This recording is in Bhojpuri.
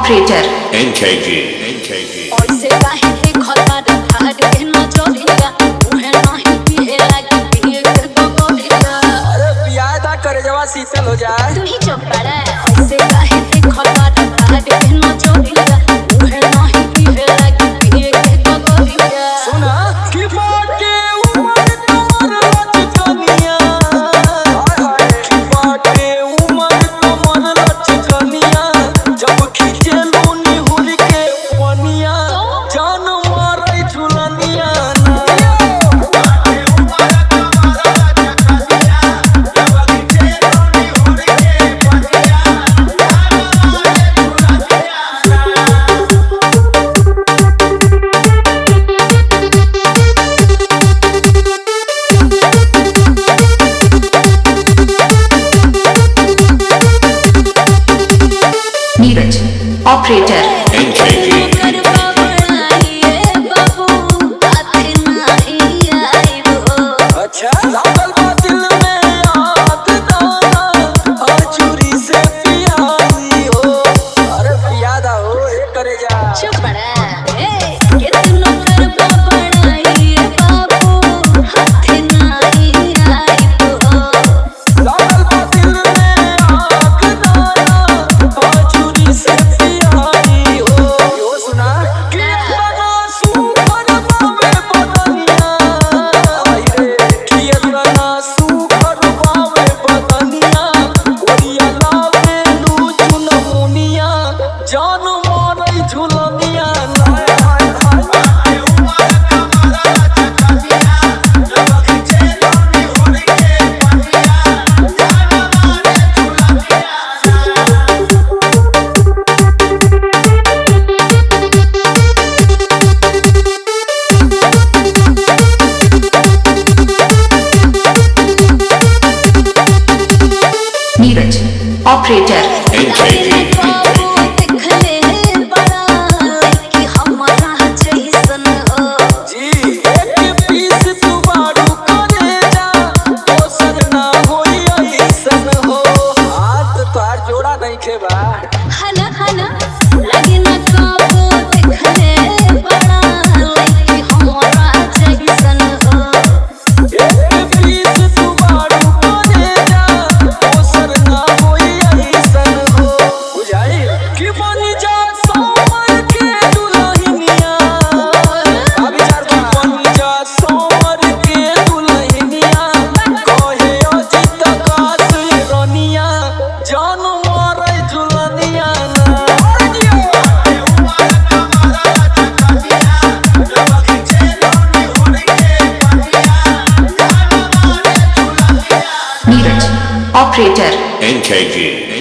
Operator NKG शीतल हो जाए तू ही चुप पड़ा ऐसे काहे देखो बात आगे न चोरिया मुहे नहीं पीहे लगी पिए के गोरिया सुना की बाटे उमर कमर लचकनिया की बाटे उमर कमर लचकनिया जब खींचे लोनी हुल के पनिया जान मारे झुलनिया Neeraj Operator NKG अच्छा लागल बा दिल में आग दाना चूरी से पियाई हो अरे पियादा हो ए करे जा चुप पड़ा ए कितनो करबा बड़ाई बाबू हाथ नहीं आई तो लागल बा दिल में आग दाना चूरी से पियाई हो यो सुना के बना सुखर बावे बदनिया आई रे के बना सुखर बावे बदनिया ओरिया लावे लू चुनमुनिया जान मारै झुलनिया हाय हाय हाय Neeraj Operator NKG जी एक पीस तू बारू करे जा दोसर ना होई ऐसन हो हाथ तोहार जोड़ा नहीं खेबा एक पीस तू बारू करे जा दोसर ना होई ऐसन हो बुझाई कि बनी जा सोमर के दुल्हनिया अब विचार की बनी जा सोमर के दुल्हनिया कहे अजित कास रनिया जान मारे झुलनिया Neeraj Operator NKG